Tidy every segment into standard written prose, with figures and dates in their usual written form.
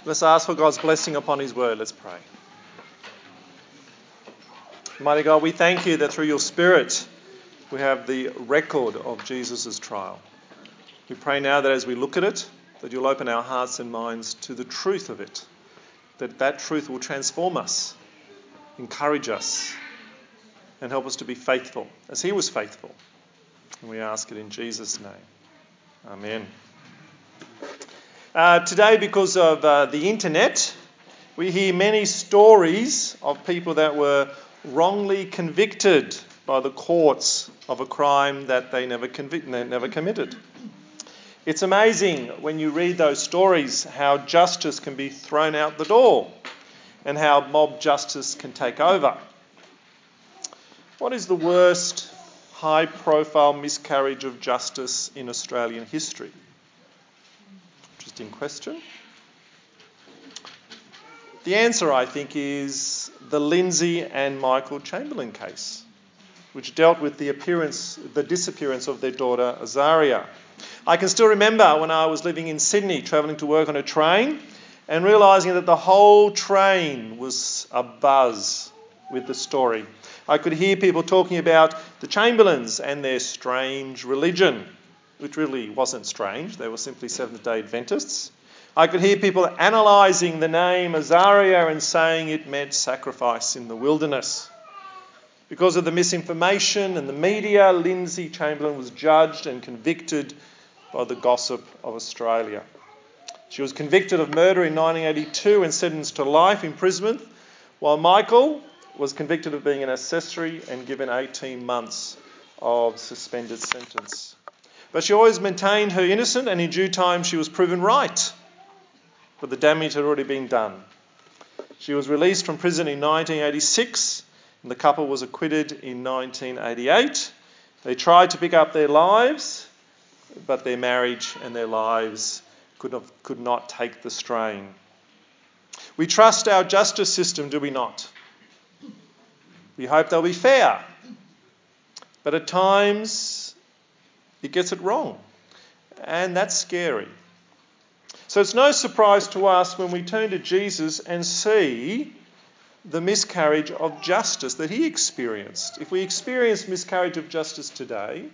Let's ask for God's blessing upon his word. Let's pray. Mighty God, we thank you that through your Spirit we have the record of Jesus' trial. We pray now that as we look at it, that you'll open our hearts and minds to the truth of it, that truth will transform us, encourage us, and help us to be faithful as he was faithful. And we ask it in Jesus' name. Amen. Today, because of the internet, we hear many stories of people that were wrongly convicted by the courts of a crime that they never committed. It's amazing when you read those stories how justice can be thrown out the door and how mob justice can take over. What is the worst high-profile miscarriage of justice in Australian history? Interesting question. The answer, I think, is the Lindsay and Michael Chamberlain case, which dealt with the disappearance of their daughter Azaria. I can still remember when I was living in Sydney, travelling to work on a train, and realising that the whole train was abuzz with the story. I could hear people talking about the Chamberlains and their strange religion, which really wasn't strange. They were simply Seventh-day Adventists. I could hear people analysing the name Azaria and saying it meant sacrifice in the wilderness. Because of the misinformation and the media, Lindsay Chamberlain was judged and convicted by the gossip of Australia. She was convicted of murder in 1982 and sentenced to life imprisonment, while Michael was convicted of being an accessory and given 18 months of suspended sentence. But she always maintained her innocence, and in due time she was proven right. But the damage had already been done. She was released from prison in 1986, and the couple was acquitted in 1988. They tried to pick up their lives, but their marriage and their lives could not take the strain. We trust our justice system, do we not? We hope they'll be fair. But at times, it gets it wrong. And that's scary. So it's no surprise to us when we turn to Jesus and see the miscarriage of justice that he experienced. If we experience miscarriage of justice today,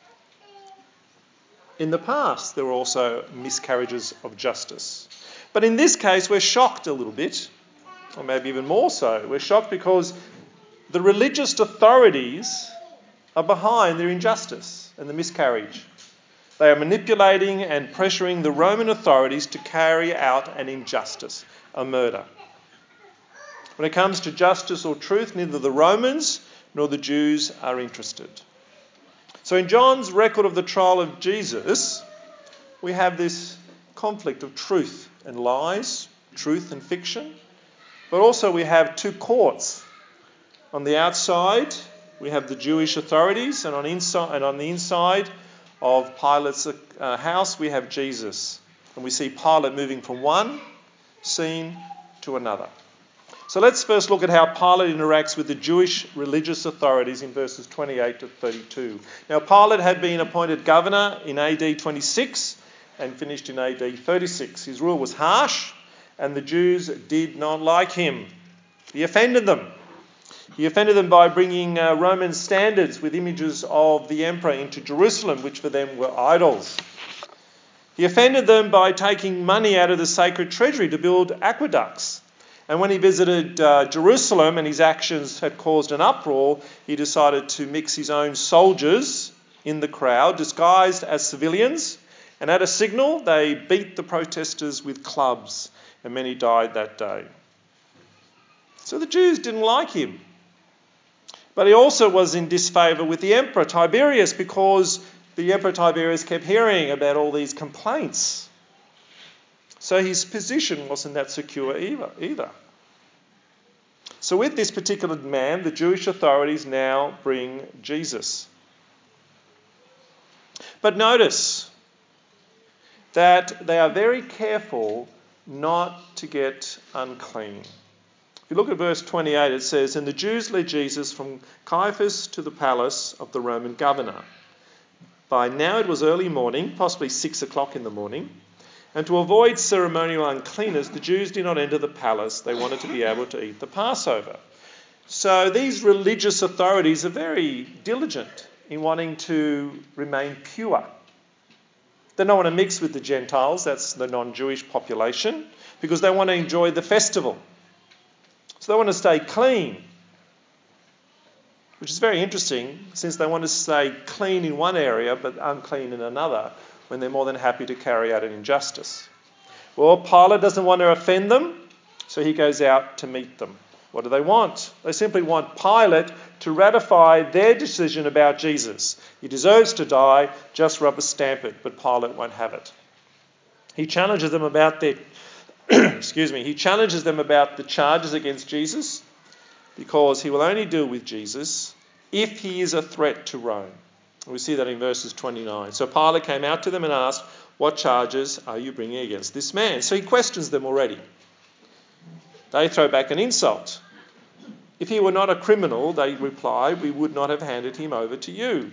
in the past there were also miscarriages of justice. But in this case we're shocked a little bit, or maybe even more so. We're shocked because the religious authorities are behind their injustice and the miscarriage. They are manipulating and pressuring the Roman authorities to carry out an injustice, a murder. When it comes to justice or truth, neither the Romans nor the Jews are interested. So in John's record of the trial of Jesus, we have this conflict of truth and lies, truth and fiction, but also we have two courts. On the outside, we have the Jewish authorities, and on the inside of Pilate's house, we have Jesus. And we see Pilate moving from one scene to another. So let's first look at how Pilate interacts with the Jewish religious authorities in verses 28 to 32. Now, Pilate had been appointed governor in AD 26 and finished in AD 36. His rule was harsh, and the Jews did not like him. He offended them. He offended them by bringing Roman standards with images of the emperor into Jerusalem, which for them were idols. He offended them by taking money out of the sacred treasury to build aqueducts. And when he visited Jerusalem and his actions had caused an uproar, he decided to mix his own soldiers in the crowd, disguised as civilians. And at a signal, they beat the protesters with clubs, and many died that day. So the Jews didn't like him. But he also was in disfavour with the Emperor Tiberius, because the Emperor Tiberius kept hearing about all these complaints. So his position wasn't that secure either. So with this particular man, the Jewish authorities now bring Jesus. But notice that they are very careful not to get unclean. If you look at verse 28, it says, "And the Jews led Jesus from Caiaphas to the palace of the Roman governor. By now it was early morning, possibly 6 o'clock in the morning, And to avoid ceremonial uncleanness, the Jews did not enter the palace. They wanted to be able to eat the Passover. So these religious authorities are very diligent in wanting to remain pure. They don't want to mix with the Gentiles, that's the non-Jewish population, because they want to enjoy the festival. So they want to stay clean, which is very interesting since they want to stay clean in one area but unclean in another when they're more than happy to carry out an injustice. Well, Pilate doesn't want to offend them, so he goes out to meet them. What do they want? They simply want Pilate to ratify their decision about Jesus. He deserves to die, just rubber stamp it, but Pilate won't have it. He challenges them about their he challenges them about the charges against Jesus because he will only deal with Jesus if he is a threat to Rome. We see that in verses 29. So Pilate came out to them and asked, "What charges are you bringing against this man?" So he questions them already. They throw back an insult. "If he were not a criminal," they reply, "we would not have handed him over to you."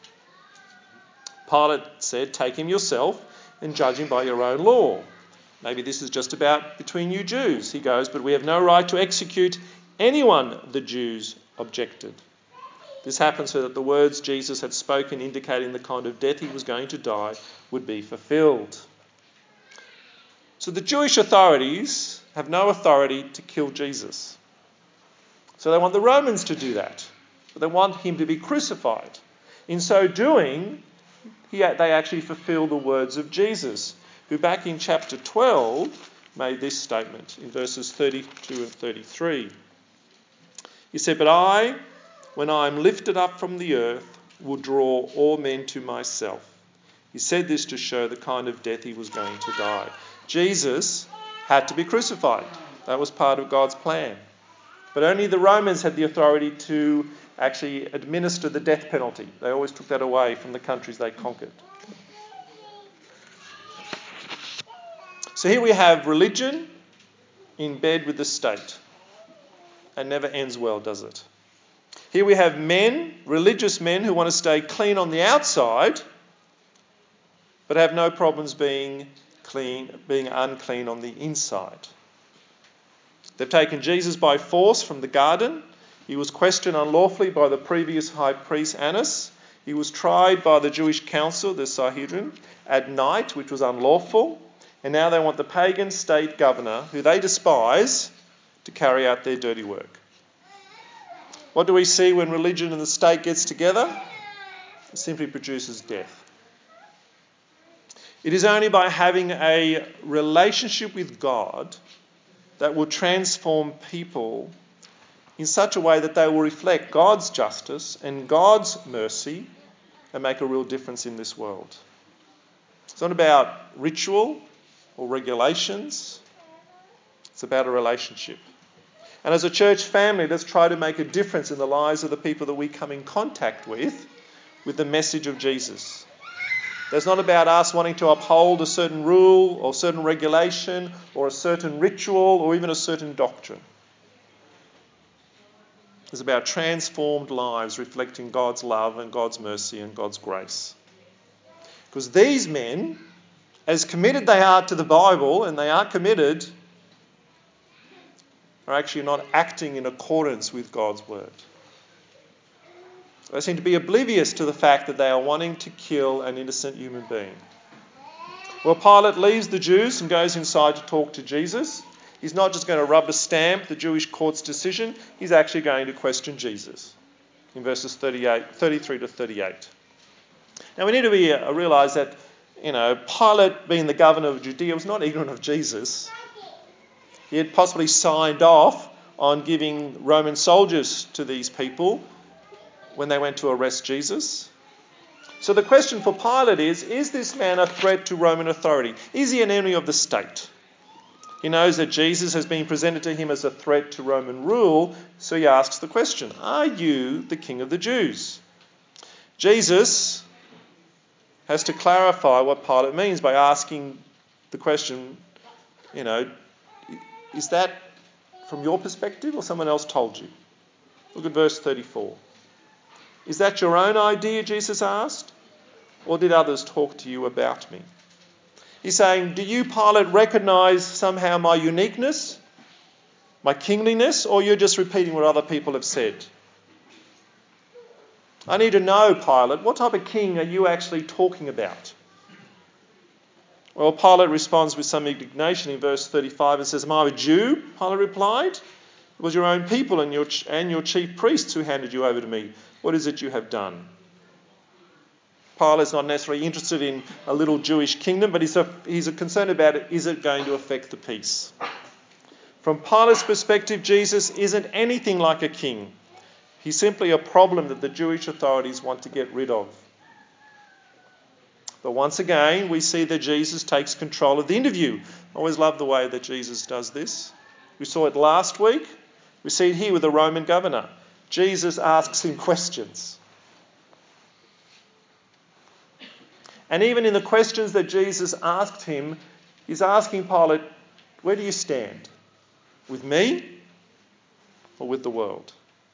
Pilate said, "Take him yourself and judge him by your own law." Maybe this is just about between you Jews. He goes, "But we have no right to execute anyone," the Jews objected. This happened so that the words Jesus had spoken indicating the kind of death he was going to die would be fulfilled. So the Jewish authorities have no authority to kill Jesus. So they want the Romans to do that. But they want him to be crucified. In so doing, they actually fulfill the words of Jesus, who back in chapter 12 made this statement in verses 32 and 33. He said, "But I, when I am lifted up from the earth, will draw all men to myself." He said this to show the kind of death he was going to die. Jesus had to be crucified. That was part of God's plan. But only the Romans had the authority to actually administer the death penalty. They always took that away from the countries they conquered. So here we have religion in bed with the state. It never ends well, does it? Here we have men, religious men, who want to stay clean on the outside, but have no problems being unclean on the inside. They've taken Jesus by force from the garden. He was questioned unlawfully by the previous high priest Annas. He was tried by the Jewish council, the Sanhedrin, at night, which was unlawful. And now they want the pagan state governor, who they despise, to carry out their dirty work. What do we see when religion and the state gets together? It simply produces death. It is only by having a relationship with God that will transform people in such a way that they will reflect God's justice and God's mercy and make a real difference in this world. It's not about ritual or regulations. It's about a relationship. And as a church family, let's try to make a difference in the lives of the people that we come in contact with the message of Jesus. It's not about us wanting to uphold a certain rule or certain regulation or a certain ritual or even a certain doctrine. It's about transformed lives reflecting God's love and God's mercy and God's grace. Because these men, as committed they are to the Bible, and they are committed, are actually not acting in accordance with God's word. They seem to be oblivious to the fact that they are wanting to kill an innocent human being. Well, Pilate leaves the Jews and goes inside to talk to Jesus. He's not just going to rubber stamp the Jewish court's decision, he's actually going to question Jesus in verses 33 to 38. Now we need to realise that, Pilate, being the governor of Judea, was not ignorant of Jesus. He had possibly signed off on giving Roman soldiers to these people when they went to arrest Jesus. So the question for Pilate is this man a threat to Roman authority? Is he an enemy of the state? He knows that Jesus has been presented to him as a threat to Roman rule, so he asks the question, "Are you the King of the Jews?" Jesus has to clarify what Pilate means by asking the question, is that from your perspective or someone else told you? Look at verse 34. "Is that your own idea," Jesus asked, "or did others talk to you about me?" He's saying, do you, Pilate, recognise somehow my uniqueness, my kingliness, or you're just repeating what other people have said? I need to know, Pilate, what type of king are you actually talking about? Well, Pilate responds with some indignation in verse 35 and says, am I a Jew? Pilate replied. It was your own people and your chief priests who handed you over to me. What is it you have done? Pilate's not necessarily interested in a little Jewish kingdom, but he's concerned about it. Is it going to affect the peace? From Pilate's perspective, Jesus isn't anything like a king. He's simply a problem that the Jewish authorities want to get rid of. But once again, we see that Jesus takes control of the interview. I always love the way that Jesus does this. We saw it last week. We see it here with the Roman governor. Jesus asks him questions. And even in the questions that Jesus asked him, he's asking Pilate, where do you stand? With me or with the world?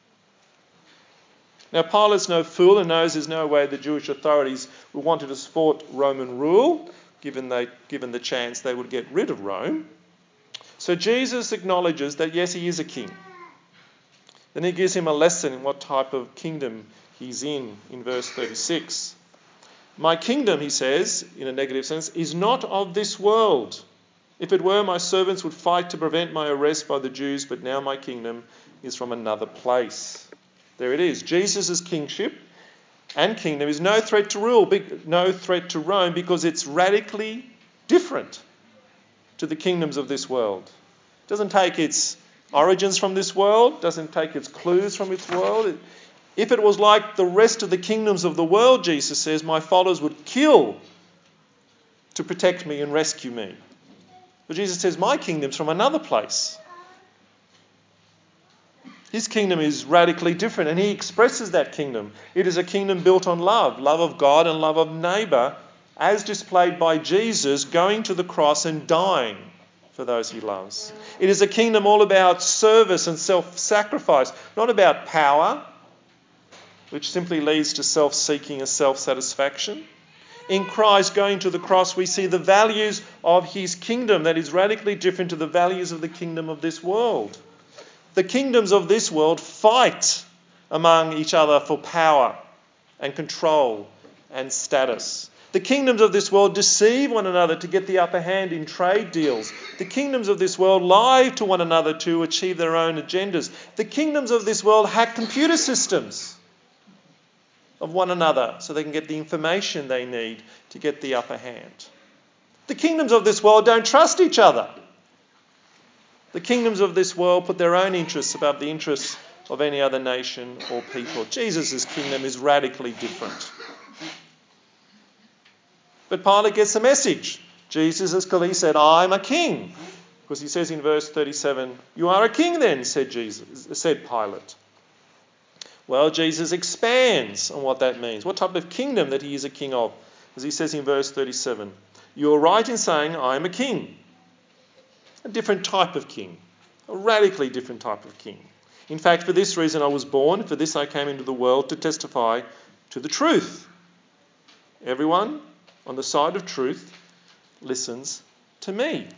Now, Pilate's no fool and knows there's no way the Jewish authorities would want to support Roman rule, given the chance they would get rid of Rome. So Jesus acknowledges that, yes, he is a king. Then he gives him a lesson in what type of kingdom he's in verse 36. My kingdom, he says, in a negative sense, is not of this world. If it were, my servants would fight to prevent my arrest by the Jews, but now my kingdom is from another place. There it is. Jesus' kingship and kingdom is no threat to Rome, because it's radically different to the kingdoms of this world. It doesn't take its origins from this world, doesn't take its clues from its world. If it was like the rest of the kingdoms of the world, Jesus says, my followers would kill to protect me and rescue me. But Jesus says, my kingdom's from another place. His kingdom is radically different, and he expresses that kingdom. It is a kingdom built on love of God and love of neighbour, as displayed by Jesus going to the cross and dying for those he loves. It is a kingdom all about service and self-sacrifice, not about power, which simply leads to self-seeking and self-satisfaction. In Christ going to the cross, we see the values of his kingdom that is radically different to the values of the kingdom of this world. The kingdoms of this world fight among each other for power and control and status. The kingdoms of this world deceive one another to get the upper hand in trade deals. The kingdoms of this world lie to one another to achieve their own agendas. The kingdoms of this world hack computer systems of one another so they can get the information they need to get the upper hand. The kingdoms of this world don't trust each other. The kingdoms of this world put their own interests above the interests of any other nation or people. Jesus' kingdom is radically different. But Pilate gets the message. Jesus has clearly said, I'm a king. Because he says in verse 37, you are a king then, said Pilate. Well, Jesus expands on what that means, what type of kingdom that he is a king of. As he says in verse 37, you are right in saying I am a king. A different type of king, a radically different type of king. In fact, for this reason I was born, for this I came into the world to testify to the truth. Everyone on the side of truth listens to me.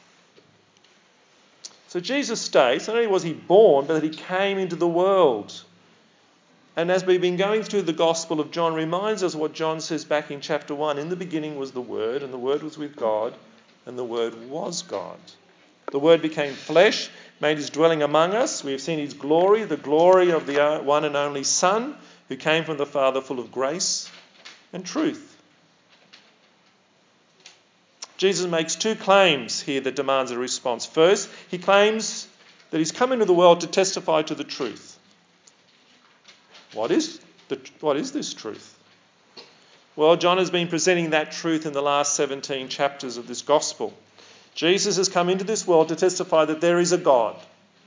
So Jesus states, not only was he born, but that he came into the world. And as we've been going through the Gospel of John, reminds us what John says back in chapter 1. In the beginning was the Word, and the Word was with God, and the Word was God. The Word became flesh, made his dwelling among us. We have seen his glory, the glory of the one and only Son, who came from the Father full of grace and truth. Jesus makes two claims here that demands a response. First, he claims that he's come into the world to testify to the truth. What is this truth? Well, John has been presenting that truth in the last 17 chapters of this gospel. Jesus has come into this world to testify that there is a God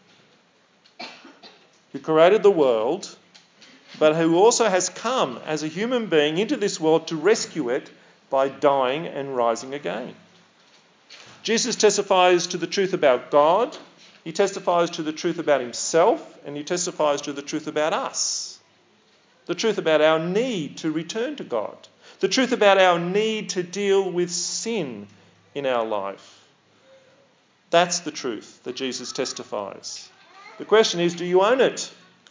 who created the world, but who also has come as a human being into this world to rescue it by dying and rising again. Jesus testifies to the truth about God, he testifies to the truth about himself, and he testifies to the truth about us. The truth about our need to return to God. The truth about our need to deal with sin in our life. That's the truth that Jesus testifies. The question is, do you own it?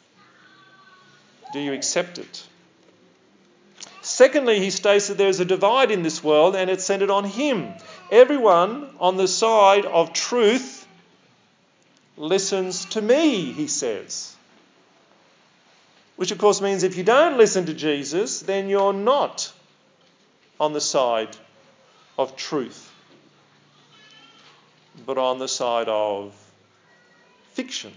Do you accept it? Secondly, he states that there's a divide in this world and it's centred on him. Everyone on the side of truth listens to me, he says. Which of course means if you don't listen to Jesus, then you're not on the side of truth, but on the side of fiction.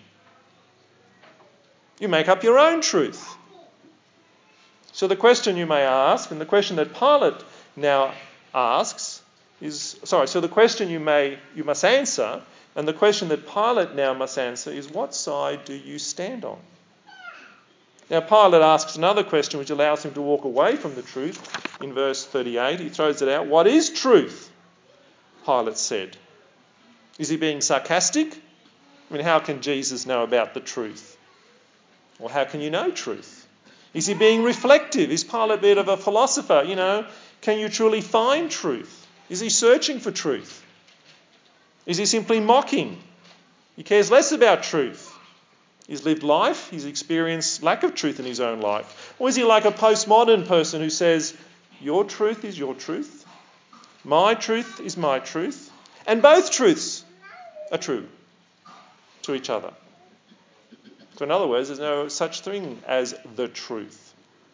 You make up your own truth. So the question you may ask, and the question that Pilate now asks so the question you must answer, and the question that Pilate now must answer is, what side do you stand on? Now Pilate asks another question which allows him to walk away from the truth. In verse 38, he throws it out. What is truth? Pilate said. Is he being sarcastic? I mean, how can Jesus know about the truth? Or how can you know truth? Is he being reflective? Is Pilate a bit of a philosopher? Can you truly find truth? Is he searching for truth? Is he simply mocking? He cares less about truth. He's lived life. He's experienced lack of truth in his own life. Or is he like a postmodern person who says, your truth is your truth, my truth is my truth, and both truths are true to each other? So in other words, there's no such thing as the truth.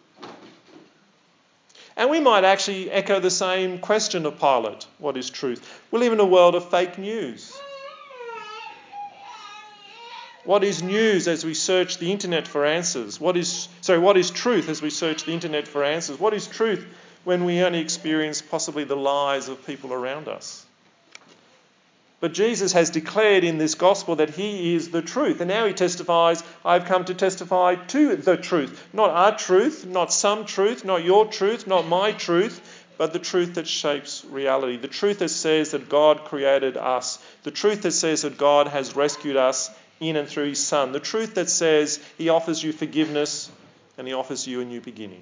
And we might actually echo the same question of Pilate. What is truth? We live in a world of fake news. What is news as we search the internet for answers? What is truth as we search the internet for answers? What is truth when we only experience possibly the lies of people around us? But Jesus has declared in this gospel that he is the truth. And now he testifies, I've come to testify to the truth. Not our truth, not some truth, not your truth, not my truth, but the truth that shapes reality. The truth that says that God created us. The truth that says that God has rescued us in and through his Son. The truth that says he offers you forgiveness and he offers you a new beginning.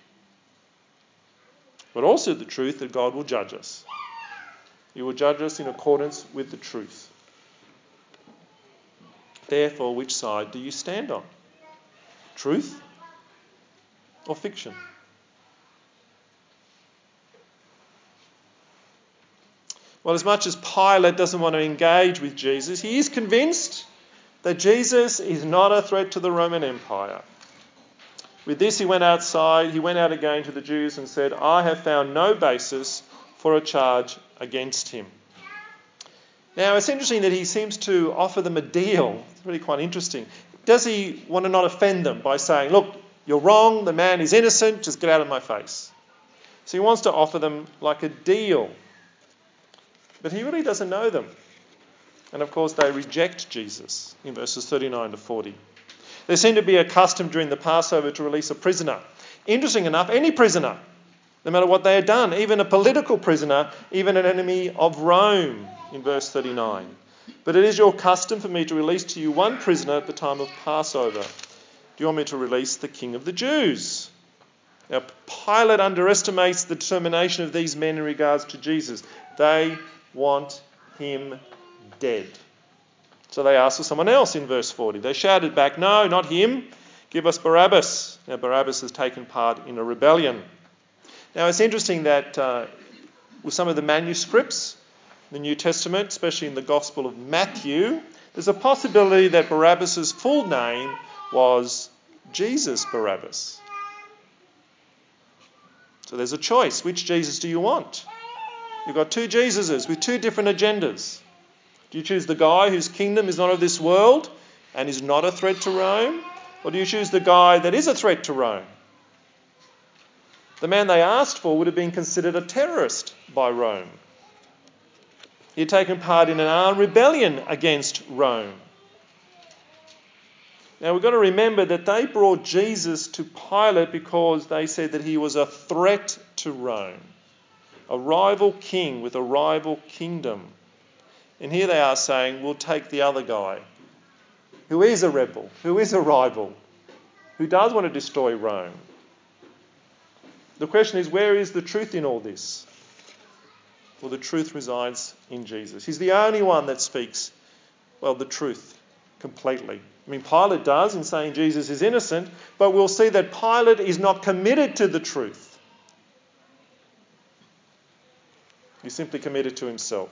But also the truth that God will judge us. He will judge us in accordance with the truth. Therefore, which side do you stand on? Truth or fiction? Well, as much as Pilate doesn't want to engage with Jesus, he is convinced that Jesus is not a threat to the Roman Empire. With this, he went out again to the Jews and said, I have found no basis for a charge against him. Now, it's interesting that he seems to offer them a deal. It's really quite interesting. Does he want to not offend them by saying, look, you're wrong, the man is innocent, just get out of my face? So he wants to offer them like a deal. But he really doesn't know them. And of course, they reject Jesus in verses 39 to 40. There seemed to be a custom during the Passover to release a prisoner. Interesting enough, any prisoner, no matter what they had done, even a political prisoner, even an enemy of Rome, in verse 39. But it is your custom for me to release to you one prisoner at the time of Passover. Do you want me to release the King of the Jews? Now, Pilate underestimates the determination of these men in regards to Jesus. They want him dead. So they asked for someone else in verse 40. They shouted back, no, not him. Give us Barabbas. Now, Barabbas has taken part in a rebellion. Now, it's interesting that with some of the manuscripts in the New Testament, especially in the Gospel of Matthew, there's a possibility that Barabbas' full name was Jesus Barabbas. So there's a choice. Which Jesus do you want? You've got two Jesuses with two different agendas. Do you choose the guy whose kingdom is not of this world and is not a threat to Rome? Or do you choose the guy that is a threat to Rome? The man they asked for would have been considered a terrorist by Rome. He had taken part in an armed rebellion against Rome. Now we've got to remember that they brought Jesus to Pilate because they said that he was a threat to Rome, a rival king with a rival kingdom. And here they are saying, we'll take the other guy, who is a rebel, who is a rival, who does want to destroy Rome. The question is, where is the truth in all this? For the truth resides in Jesus. He's the only one that speaks, the truth completely. I mean, Pilate does in saying Jesus is innocent, but we'll see that Pilate is not committed to the truth. He's simply committed to himself.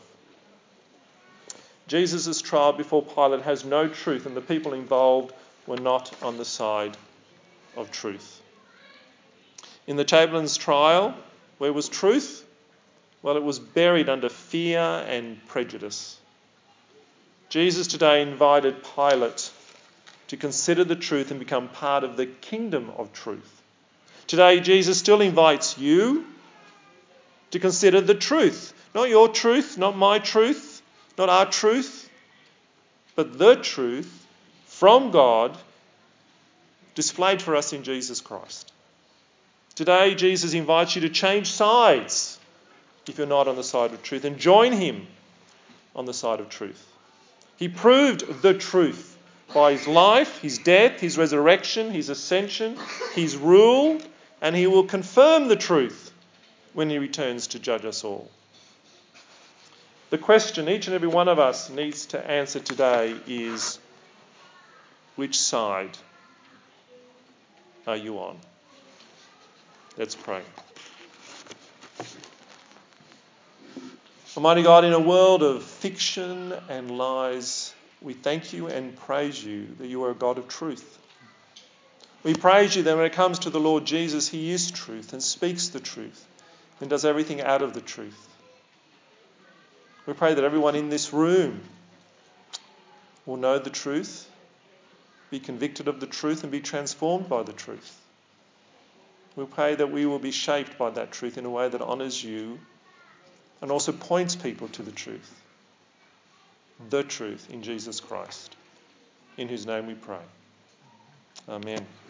Jesus' trial before Pilate has no truth, and the people involved were not on the side of truth. In the Chamberlain's trial, where was truth? Well, it was buried under fear and prejudice. Jesus today invited Pilate to consider the truth and become part of the kingdom of truth. Today, Jesus still invites you to consider the truth. Not your truth, not my truth, not our truth, but the truth from God displayed for us in Jesus Christ. Today, Jesus invites you to change sides if you're not on the side of truth, and join him on the side of truth. He proved the truth by his life, his death, his resurrection, his ascension, his rule, and he will confirm the truth when he returns to judge us all. The question each and every one of us needs to answer today is, which side are you on? Let's pray. Almighty God, in a world of fiction and lies, we thank you and praise you that you are a God of truth. We praise you that when it comes to the Lord Jesus, he is truth and speaks the truth and does everything out of the truth. We pray that everyone in this room will know the truth, be convicted of the truth and be transformed by the truth. We pray that we will be shaped by that truth in a way that honours you and also points people to the truth in Jesus Christ, in whose name we pray. Amen.